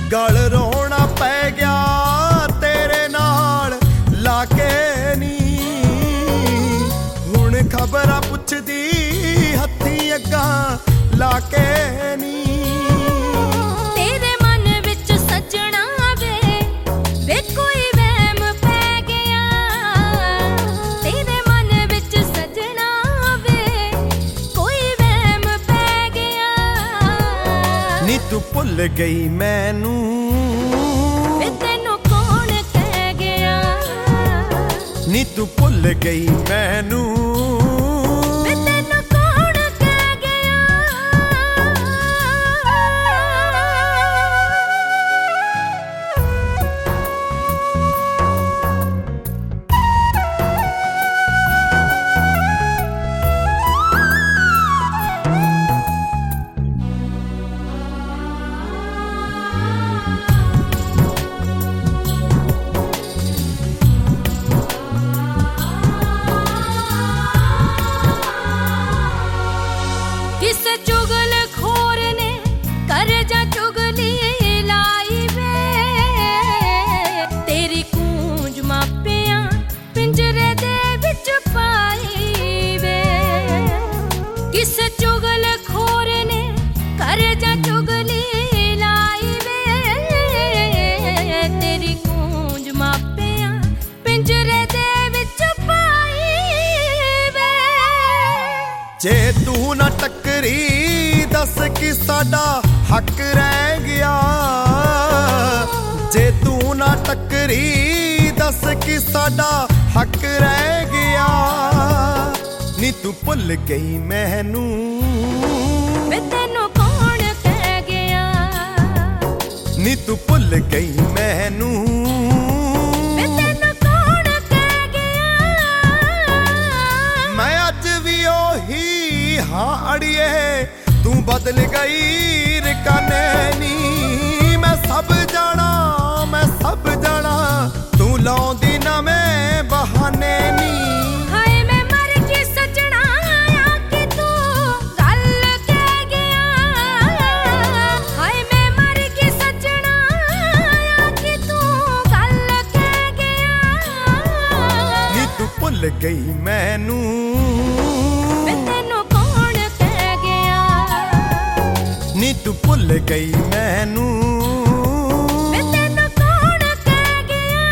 गल रोना पै गया तेरे नाल लाके नी। हुण खबरां पुछदी हत्थी अग्गां लाके नी। तेरे मन विच सजना वे कोई वहम पै गया। तेरे मन विच सजना वे कोई वहम पै गया। नी तू भुल गई मैनू तेनू कौन कह गया। नी तू भुल गई मैनू जे तू ना टकरी दस कि साडा हक रह गया। जे तू ना टकरी दस कि साडा हक रह गया। नी तू भुल गई मैनू तेनू कौन कह गया। नी तू भुल गई मैनू हाँ अड़िए तू बदल गई रिकाने नी। मैं सब जाना तू लाउंदी नवें बहाने नी। हाय मैं मर के सजना आके तू गल कह गया। हाय मैं मर के सजना आके तू गल कह गया। नी तू भुल गई मैनू नी तू भुल गई मैनू कौन कह गया।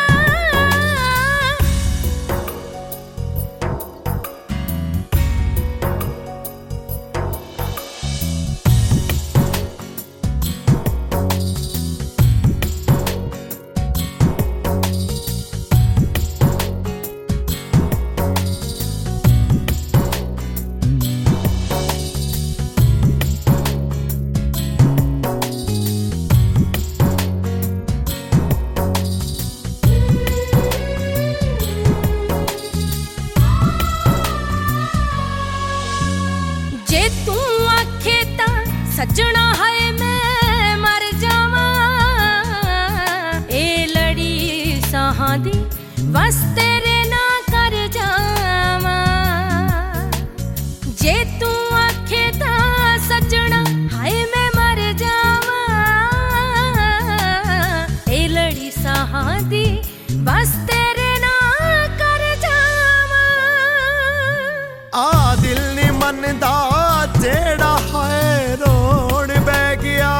सजना है मैं मर जावा ए लड़ी साहां दी बस तेरे ना कर जावा। जे तू आखे ता सजना है मैं मर जावा ए लड़ी साहां दी बस तेरे ना कर जावा। आ दिल नी मनदा जेड़ा है रोड़ बह गया।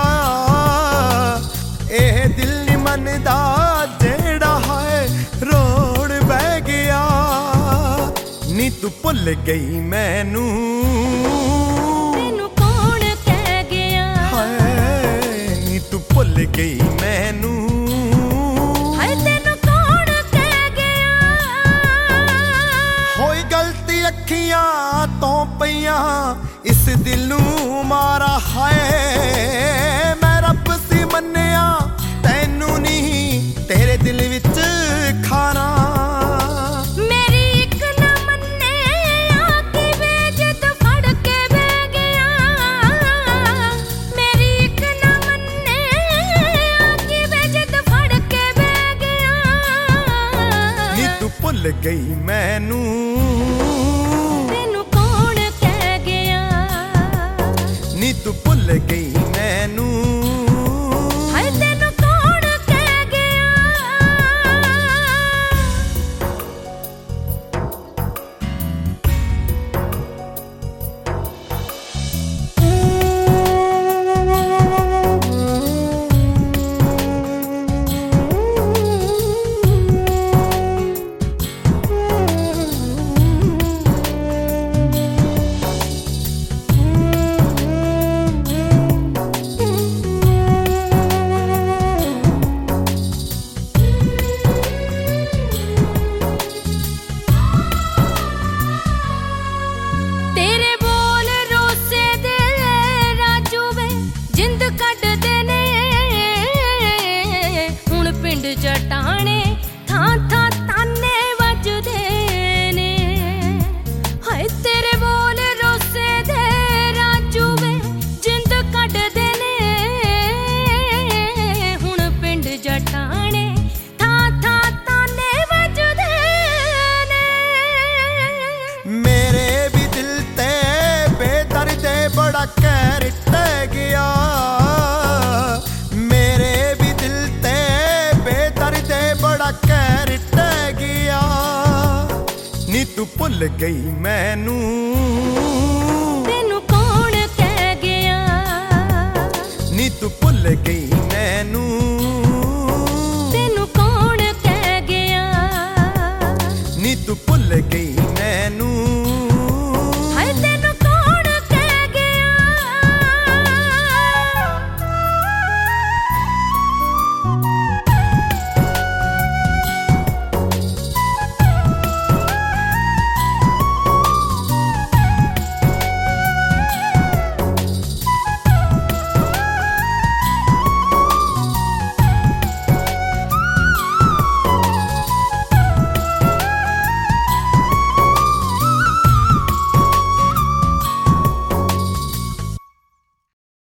ए दिल नी मनदा जेड़ा है रोड़ बह गया। नी तू भुल गई मैनू तेनू कौन कह गया। हाय नी तू भुल गई मैनू तेनू कौन कह गया। होई गलती अखियां तो पईयां इस दिल नू मारा है। मैं रब सी मन्निया तैनू नहीं तेरे दिल विच खाना। मेरी एक ना मन्ने आके बेजत फड़ के बह गया। मेरी एक ना मन्ने आके बेजत फड़ के बह गया। नी तू भुल गई मैनू नी तू भुल गई मैनू। हाय बड़ा कहर टह गया मेरे भी दिल ते बेदर्दे बड़ा कहर टह गया नी तू भुल गई मैनू तेनू कौन कह गया नी तू भुल गई मैनू तेनू कौन कह गया नी तू भुल गई मैनू